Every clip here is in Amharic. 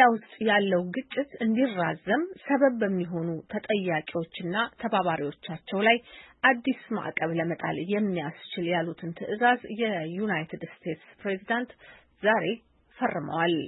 ውስጥ ያለው ግጭት እንዲራዘም ሰበብ በሚሆኑ ተጠያቂዎችና ተባባሪዎቻቸው ላይ አዲስ ማዕቀብ ለመጣል የሚያስችል ያሉትን ትዕዛዝ የዩናይትድ ስቴትስ ፕሬዝዳንት ዛሬ ፈርመዋል።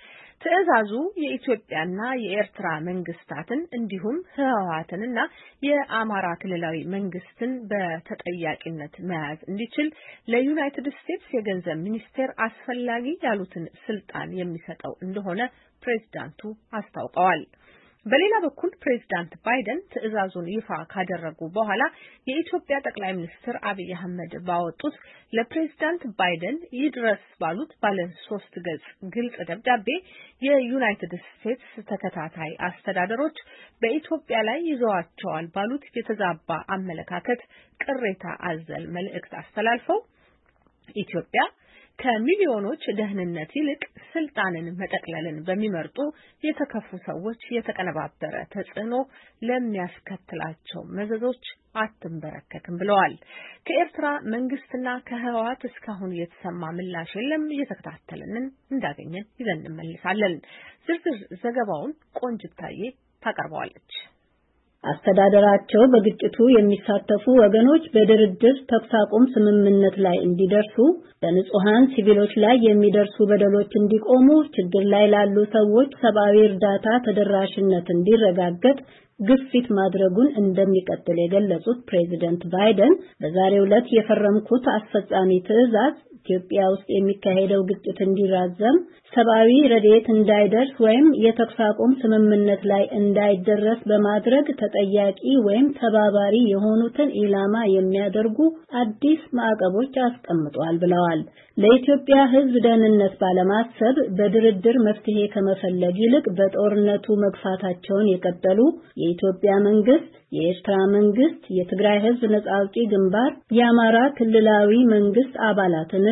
ትዕዛዙ የኢትዮጵያና የኤርትራ መንግስታትን እንዲሁም ህወሓትንና የአማራ ክልላዊ መንግስትን በተጠያቂነት መያዝ እንዲችል ለዩናይትድ ስቴትስ የገንዘብ ሚኒስቴር አስፈላጊ ያሉትን ስልጣን የሚሰጠው እንደሆነ ፕሬዝዳንቱ አስታውቀዋል። በሌላ በኩል ፕሬዝዳንት ባይደን ትዕዛዙን ይፋ ካደረጉ በኋላ የኢትዮጵያ ጠቅላይ ሚኒስትር አብይ አህመድ ባወጡት ለፕሬዝዳንት ባይደን ይድረስ ባሉት ባለ 3 ገጽ ግልጽ ደብዳቤ የዩናይትድ ስቴትስ ተከታታይ አስተዳደሮች በኢትዮጵያ ላይ ይዘዋቸዋል ባሉት የተዛባ አመለካከት ቅሬታ አዘል መልእክት አስተላልፈው ኢትዮጵያ ከሚሊዮኖች ደህንነት ይልቅ ስልጣንን መጠቅለልን በሚመርጡ የተከፉ ሰዎች የተቀነባበረ ተጽዕኖ ለሚያስከትላቸው መዘዞች አትንበረከክም ብለዋል። ከኤርትራ መንግስትና ከህወሓት እስካሁን የተሰማ ምላሽ የለም። እየተከታተልን እንዳገኘን ይዘን እንመልሳለን። ዝርዝር ዘገባውን ቆንጅታዬ ታቀርበዋለች። አስተዳደራቸው በግጭቱ የሚሳተፉ ወገኖች በድርድር ተኩስ አቁም ስምምነት ላይ እንዲደርሱ፣ በንጹሃን ሲቪሎች ላይ የሚደርሱ በደሎች እንዲቆሙ፣ ችግር ላይ ላሉ ሰዎች ሰብአዊ እርዳታ ተደራሽነት እንዲረጋገጥ ግፊት ማድረጉን እንደሚቀጥል የገለጹት ፕሬዚደንት ባይደን በዛሬው ዕለት የፈረምኩት አስፈጻሚ ትዕዛዝ ኢትዮጵያ ውስጥ የሚካሄደው ግጭት እንዲራዘም፣ ሰብአዊ ረድኤት እንዳይደርስ ወይም የተኩስ አቁም ስምምነት ላይ እንዳይደረስ በማድረግ ተጠያቂ ወይም ተባባሪ የሆኑትን ኢላማ የሚያደርጉ አዲስ ማዕቀቦች አስቀምጧል ብለዋል። ለኢትዮጵያ ሕዝብ ደህንነት ባለማሰብ በድርድር መፍትሄ ከመፈለግ ይልቅ በጦርነቱ መግፋታቸውን የቀጠሉ የኢትዮጵያ መንግስት፣ የኤርትራ መንግስት፣ የትግራይ ሕዝብ ነጻ አውጪ ግንባር፣ የአማራ ክልላዊ መንግስት አባላትንና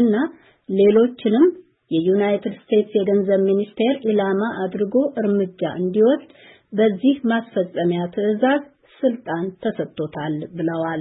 ሌሎችንም የዩናይትድ ስቴትስ የገንዘብ ሚኒስቴር ኢላማ አድርጎ እርምጃ እንዲወስድ በዚህ ማስፈጸሚያ ትዕዛዝ ስልጣን ተሰጥቶታል ብለዋል።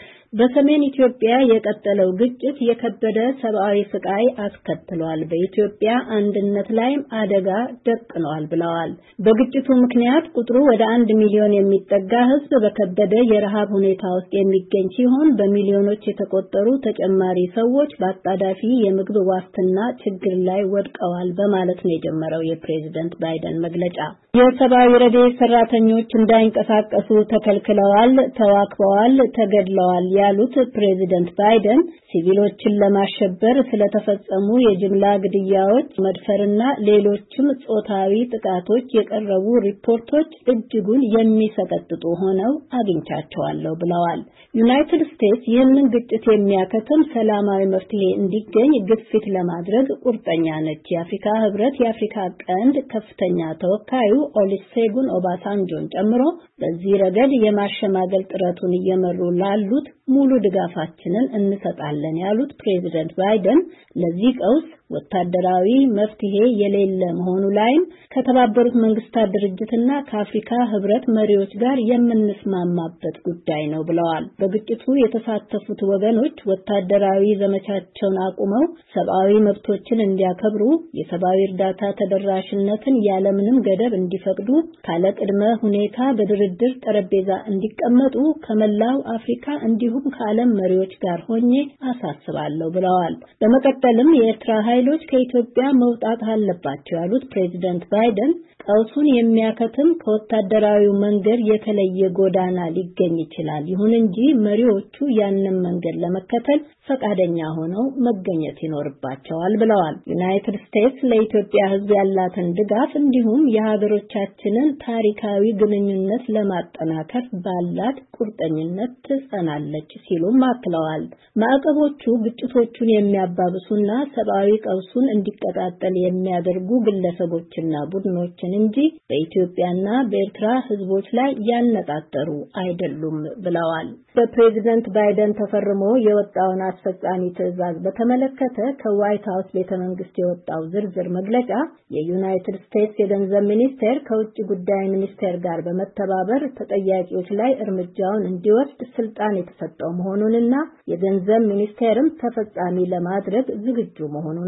በሰሜን ኢትዮጵያ የቀጠለው ግጭት የከበደ ሰብአዊ ስቃይ አስከትሏል፣ በኢትዮጵያ አንድነት ላይም አደጋ ደቅኗል ብለዋል። በግጭቱ ምክንያት ቁጥሩ ወደ 1 ሚሊዮን የሚጠጋ ህዝብ በከበደ የረሃብ ሁኔታ ውስጥ የሚገኝ ሲሆን በሚሊዮኖች የተቆጠሩ ተጨማሪ ሰዎች በአጣዳፊ የምግብ ዋስትና ችግር ላይ ወድቀዋል በማለት ነው የጀመረው የፕሬዝዳንት ባይደን መግለጫ። የሰብአዊ ረድኤት ሰራተኞች እንዳይንቀሳቀሱ ተከልክለዋል፣ ተዋክበዋል፣ ተገድለዋል ያሉት ፕሬዝዳንት ባይደን ሲቪሎችን ለማሸበር ስለተፈጸሙ የጅምላ ግድያዎች፣ መድፈርና ሌሎችም ጾታዊ ጥቃቶች የቀረቡ ሪፖርቶች እጅጉን የሚሰቀጥጡ ሆነው አግኝቻቸዋለሁ ብለዋል። ዩናይትድ ስቴትስ ይህንን ግጭት የሚያከትም ሰላማዊ መፍትሄ እንዲገኝ ግፊት ለማድረግ ቁርጠኛ ነች። የአፍሪካ ህብረት የአፍሪካ ቀንድ ከፍተኛ ተወካዩ ኦሉሴጉን ኦባሳንጆን ጨምሮ በዚህ ረገድ የማሸማገል ጥረቱን እየመሩ ላሉት ሙሉ ድጋፋችንን እንሰጣለን ያሉት ፕሬዝዳንት ባይደን ለዚህ ቀውስ ወታደራዊ መፍትሄ የሌለ መሆኑ ላይም ከተባበሩት መንግስታት ድርጅትና ከአፍሪካ ህብረት መሪዎች ጋር የምንስማማበት ጉዳይ ነው ብለዋል። በግጭቱ የተሳተፉት ወገኖች ወታደራዊ ዘመቻቸውን አቁመው ሰብአዊ መብቶችን እንዲያከብሩ፣ የሰብአዊ እርዳታ ተደራሽነትን ያለምንም ገደብ እንዲፈቅዱ፣ ካለ ቅድመ ሁኔታ በድርድር ጠረጴዛ እንዲቀመጡ ከመላው አፍሪካ እንዲሁም ከዓለም መሪዎች ጋር ሆኜ አሳስባለሁ ብለዋል። በመቀጠልም የኤርትራ ኃይሎች ከኢትዮጵያ መውጣት አለባቸው ያሉት ፕሬዝዳንት ባይደን ቀውሱን የሚያከትም ከወታደራዊው መንገድ የተለየ ጎዳና ሊገኝ ይችላል፣ ይሁን እንጂ መሪዎቹ ያንን መንገድ ለመከተል ፈቃደኛ ሆነው መገኘት ይኖርባቸዋል ብለዋል። ዩናይትድ ስቴትስ ለኢትዮጵያ ሕዝብ ያላትን ድጋፍ እንዲሁም የሀገሮቻችንን ታሪካዊ ግንኙነት ለማጠናከር ባላት ቁርጠኝነት ትጸናለች ሲሉም አክለዋል። ማዕቀቦቹ ግጭቶቹን የሚያባብሱና ሰብአዊ ቀውሱን እንዲቀጣጠል የሚያደርጉ ግለሰቦችና ቡድኖችን እንጂ በኢትዮጵያና በኤርትራ ህዝቦች ላይ ያነጣጠሩ አይደሉም ብለዋል። በፕሬዝዳንት ባይደን ተፈርሞ የወጣውን አስፈጻሚ ትዕዛዝ በተመለከተ ከዋይት ሃውስ ቤተመንግስት የወጣው ዝርዝር መግለጫ የዩናይትድ ስቴትስ የገንዘብ ሚኒስቴር ከውጭ ጉዳይ ሚኒስቴር ጋር በመተባበር ተጠያቂዎች ላይ እርምጃውን እንዲወስድ ስልጣን የተሰጠው መሆኑንና የገንዘብ ሚኒስቴርም ተፈጻሚ ለማድረግ ዝግጁ መሆኑን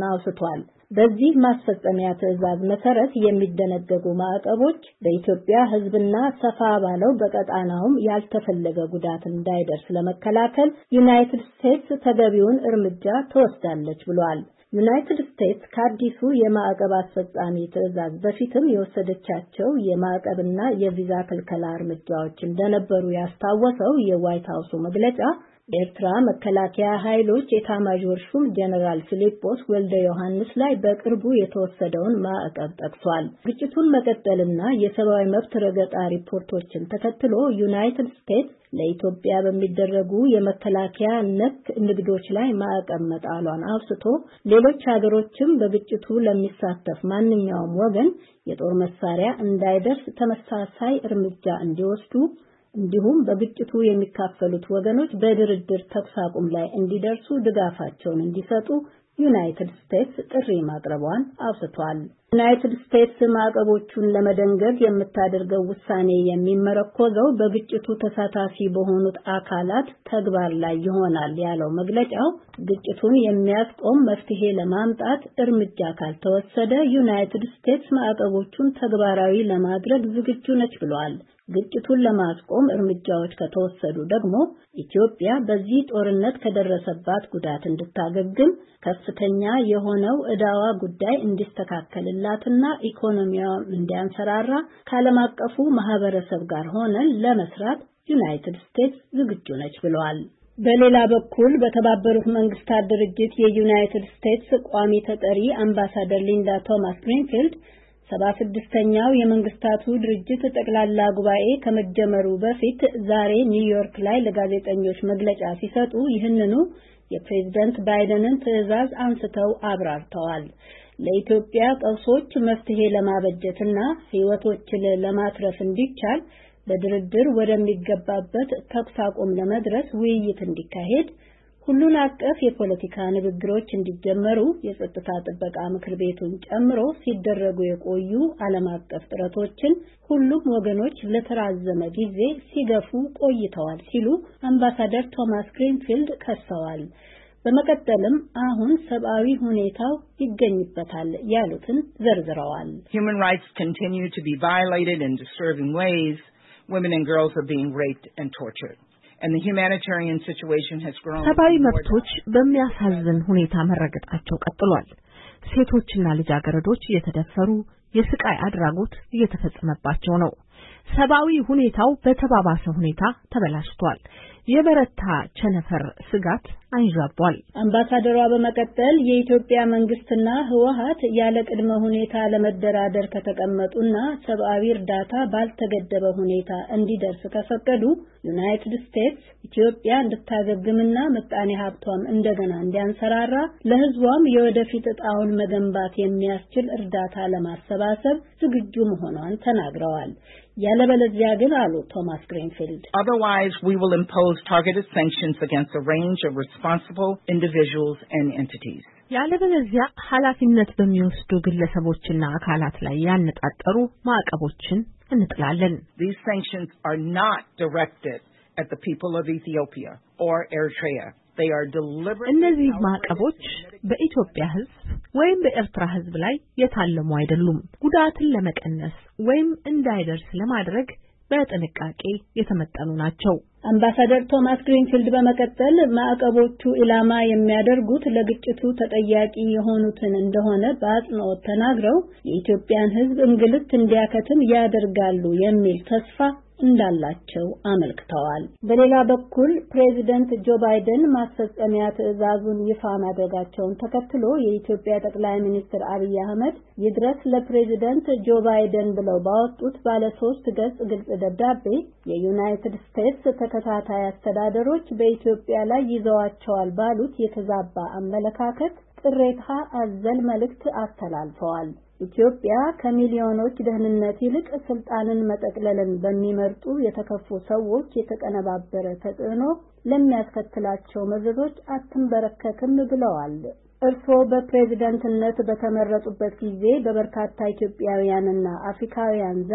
አውስቷል። በዚህ ማስፈጸሚያ ትዕዛዝ መሰረት የሚደነገጉ ማዕቀቦች በኢትዮጵያ ሕዝብና ሰፋ ባለው በቀጣናውም ያልተፈለገ ጉዳት እንዳይደርስ ለመከላከል ዩናይትድ ስቴትስ ተገቢውን እርምጃ ትወስዳለች ብሏል። ዩናይትድ ስቴትስ ከአዲሱ የማዕቀብ አስፈጻሚ ትዕዛዝ በፊትም የወሰደቻቸው የማዕቀብና የቪዛ ክልከላ እርምጃዎች እንደነበሩ ያስታወሰው የዋይት ሃውሱ መግለጫ የኤርትራ መከላከያ ኃይሎች ኤታማዦር ሹም ጀነራል ፊሊጶስ ወልደ ዮሐንስ ላይ በቅርቡ የተወሰደውን ማዕቀብ ጠቅሷል። ግጭቱን መቀጠልና የሰብአዊ መብት ረገጣ ሪፖርቶችን ተከትሎ ዩናይትድ ስቴትስ ለኢትዮጵያ በሚደረጉ የመከላከያ ነክ ንግዶች ላይ ማዕቀብ መጣሏን አውስቶ ሌሎች ሀገሮችም በግጭቱ ለሚሳተፍ ማንኛውም ወገን የጦር መሳሪያ እንዳይደርስ ተመሳሳይ እርምጃ እንዲወስዱ እንዲሁም በግጭቱ የሚካፈሉት ወገኖች በድርድር ተኩስ አቁም ላይ እንዲደርሱ ድጋፋቸውን እንዲሰጡ ዩናይትድ ስቴትስ ጥሪ ማቅረቧን አውስቷል። ዩናይትድ ስቴትስ ማዕቀቦቹን ለመደንገግ የምታደርገው ውሳኔ የሚመረኮዘው በግጭቱ ተሳታፊ በሆኑት አካላት ተግባር ላይ ይሆናል ያለው መግለጫው ግጭቱን የሚያስቆም መፍትሄ ለማምጣት እርምጃ ካልተወሰደ ዩናይትድ ስቴትስ ማዕቀቦቹን ተግባራዊ ለማድረግ ዝግጁ ነች ብሏል። ግጭቱን ለማስቆም እርምጃዎች ከተወሰዱ ደግሞ ኢትዮጵያ በዚህ ጦርነት ከደረሰባት ጉዳት እንድታገግም ከፍተኛ የሆነው ዕዳዋ ጉዳይ እንዲስተካከልላትና ኢኮኖሚዋ እንዲያንሰራራ ከዓለም አቀፉ ማህበረሰብ ጋር ሆነን ለመስራት ዩናይትድ ስቴትስ ዝግጁ ነች ብለዋል። በሌላ በኩል በተባበሩት መንግስታት ድርጅት የዩናይትድ ስቴትስ ቋሚ ተጠሪ አምባሳደር ሊንዳ ቶማስ ግሪንፊልድ 76ኛው የመንግስታቱ ድርጅት ጠቅላላ ጉባኤ ከመጀመሩ በፊት ዛሬ ኒውዮርክ ላይ ለጋዜጠኞች መግለጫ ሲሰጡ ይህንኑ የፕሬዝዳንት ባይደንን ትዕዛዝ አንስተው አብራርተዋል። ለኢትዮጵያ ቀውሶች መፍትሄ ለማበጀትና ሕይወቶችን ለማትረፍ እንዲቻል በድርድር ወደሚገባበት ተኩስ አቁም ለመድረስ ውይይት እንዲካሄድ ሁሉን አቀፍ የፖለቲካ ንግግሮች እንዲጀመሩ የጸጥታ ጥበቃ ምክር ቤቱን ጨምሮ ሲደረጉ የቆዩ ዓለም አቀፍ ጥረቶችን ሁሉም ወገኖች ለተራዘመ ጊዜ ሲገፉ ቆይተዋል ሲሉ አምባሳደር ቶማስ ግሪንፊልድ ከሰዋል። በመቀጠልም አሁን ሰብአዊ ሁኔታው ይገኝበታል ያሉትን ዘርዝረዋል። Human rights continue to be violated in disturbing ways. Women and girls are being raped and tortured. And the humanitarian situation has grown. ሰብአዊ መብቶች በሚያሳዝን ሁኔታ መረገጣቸው ቀጥሏል። ሴቶችና ልጃገረዶች እየተደፈሩ የስቃይ አድራጎት እየተፈጸመባቸው ነው። ሰብአዊ ሁኔታው በተባባሰ ሁኔታ ተበላሽቷል። የበረታ ቸነፈር ስጋት አንዣቧል። አምባሳደሯ በመቀጠል የኢትዮጵያ መንግስትና ህወሓት ያለ ቅድመ ሁኔታ ለመደራደር ከተቀመጡና ሰብአዊ እርዳታ ባልተገደበ ሁኔታ እንዲደርስ ከፈቀዱ ዩናይትድ ስቴትስ ኢትዮጵያ እንድታገግምና ምጣኔ ሀብቷም እንደገና እንዲያንሰራራ ለህዝቧም የወደፊት ዕጣውን መገንባት የሚያስችል እርዳታ ለማሰባሰብ ዝግጁ መሆኗን ተናግረዋል። ያለበለዚያ ግን አሉ ቶማስ ግሪንፊልድ otherwise we will impose targeted sanctions against a range of responsible individuals and entities. ያለበለዚያ ኃላፊነት በሚወስዱ ግለሰቦችና አካላት ላይ ያነጣጠሩ ማዕቀቦችን እንጥላለን። These sanctions are not directed at the people of Ethiopia or Eritrea. They are deliberate. እነዚህ ማዕቀቦች በኢትዮጵያ ህዝብ ወይም በኤርትራ ህዝብ ላይ የታለሙ አይደሉም። ጉዳትን ለመቀነስ ወይም እንዳይደርስ ለማድረግ በጥንቃቄ የተመጠኑ ናቸው። አምባሳደር ቶማስ ግሪንፊልድ በመቀጠል ማዕቀቦቹ ኢላማ የሚያደርጉት ለግጭቱ ተጠያቂ የሆኑትን እንደሆነ በአጽንኦት ተናግረው የኢትዮጵያን ህዝብ እንግልት እንዲያከትም ያደርጋሉ የሚል ተስፋ እንዳላቸው አመልክተዋል። በሌላ በኩል ፕሬዚደንት ጆ ባይደን ማስፈጸሚያ ትዕዛዙን ይፋ ማድረጋቸውን ተከትሎ የኢትዮጵያ ጠቅላይ ሚኒስትር አብይ አህመድ ይድረስ ለፕሬዚደንት ጆ ባይደን ብለው ባወጡት ባለ 3 ገጽ ግልጽ ደብዳቤ የዩናይትድ ስቴትስ ተከታታይ አስተዳደሮች በኢትዮጵያ ላይ ይዘዋቸዋል ባሉት የተዛባ አመለካከት ቅሬታ አዘል መልእክት አስተላልፈዋል። ኢትዮጵያ ከሚሊዮኖች ደህንነት ይልቅ ስልጣንን መጠቅለልን በሚመርጡ የተከፉ ሰዎች የተቀነባበረ ተጽዕኖ ለሚያስከትላቸው መዘዞች አትንበረከክም ብለዋል። እርስዎ በፕሬዝዳንትነት በተመረጡበት ጊዜ በበርካታ ኢትዮጵያውያንና አፍሪካውያን ዘንድ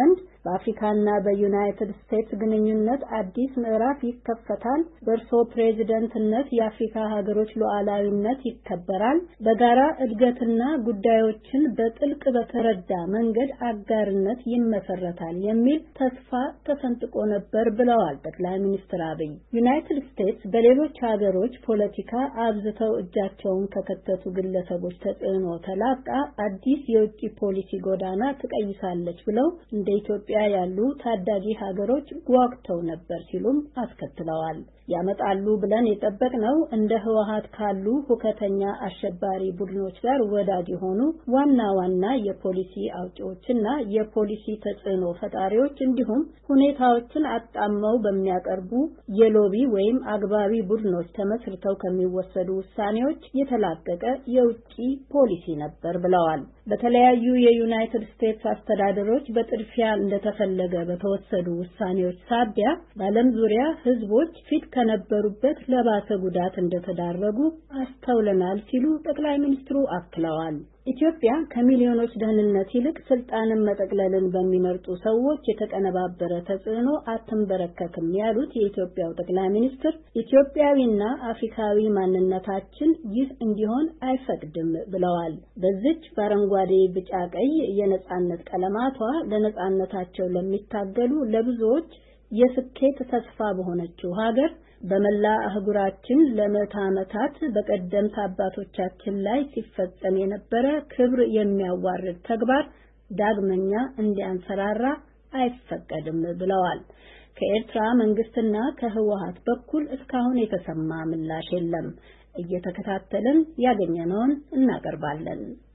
በአፍሪካና በዩናይትድ ስቴትስ ግንኙነት አዲስ ምዕራፍ ይከፈታል፣ በእርሶ ፕሬዝደንትነት የአፍሪካ ሀገሮች ሉዓላዊነት ይከበራል፣ በጋራ እድገትና ጉዳዮችን በጥልቅ በተረዳ መንገድ አጋርነት ይመሰረታል የሚል ተስፋ ተሰንጥቆ ነበር ብለዋል ጠቅላይ ሚኒስትር አብይ። ዩናይትድ ስቴትስ በሌሎች ሀገሮች ፖለቲካ አብዝተው እጃቸውን ከከተቱ ግለሰቦች ተጽዕኖ ተላቃ አዲስ የውጭ ፖሊሲ ጎዳና ትቀይሳለች ብለው እንደ ኢትዮጵያ ያሉ ታዳጊ ሀገሮች ጓግተው ነበር ሲሉም አስከትለዋል። ያመጣሉ ብለን የጠበቅነው እንደ ህወሓት ካሉ ሁከተኛ አሸባሪ ቡድኖች ጋር ወዳጅ የሆኑ ዋና ዋና የፖሊሲ አውጪዎችና የፖሊሲ ተጽዕኖ ፈጣሪዎች እንዲሁም ሁኔታዎችን አጣመው በሚያቀርቡ የሎቢ ወይም አግባቢ ቡድኖች ተመስርተው ከሚወሰዱ ውሳኔዎች የተላቀቀ የውጭ ፖሊሲ ነበር ብለዋል። በተለያዩ የዩናይትድ ስቴትስ አስተዳደሮች በጥድፊያ እንደተፈለገ በተወሰዱ ውሳኔዎች ሳቢያ በዓለም ዙሪያ ህዝቦች ፊት ከነበሩበት ለባሰ ጉዳት እንደተዳረጉ አስተውለናል ሲሉ ጠቅላይ ሚኒስትሩ አክለዋል። ኢትዮጵያ ከሚሊዮኖች ደህንነት ይልቅ ስልጣንን መጠቅለልን በሚመርጡ ሰዎች የተቀነባበረ ተጽዕኖ አትንበረከክም ያሉት የኢትዮጵያው ጠቅላይ ሚኒስትር ኢትዮጵያዊና አፍሪካዊ ማንነታችን ይህ እንዲሆን አይፈቅድም ብለዋል። በዚች በአረንጓዴ ቢጫ ቀይ የነጻነት ቀለማቷ ለነጻነታቸው ለሚታገሉ ለብዙዎች የስኬት ተስፋ በሆነችው ሀገር በመላ አህጉራችን ለመቶ ዓመታት በቀደምት አባቶቻችን ላይ ሲፈጸም የነበረ ክብር የሚያዋርድ ተግባር ዳግመኛ እንዲያንሰራራ አይፈቀድም ብለዋል። ከኤርትራ መንግስትና ከህወሓት በኩል እስካሁን የተሰማ ምላሽ የለም። እየተከታተልን ያገኘነውን እናቀርባለን።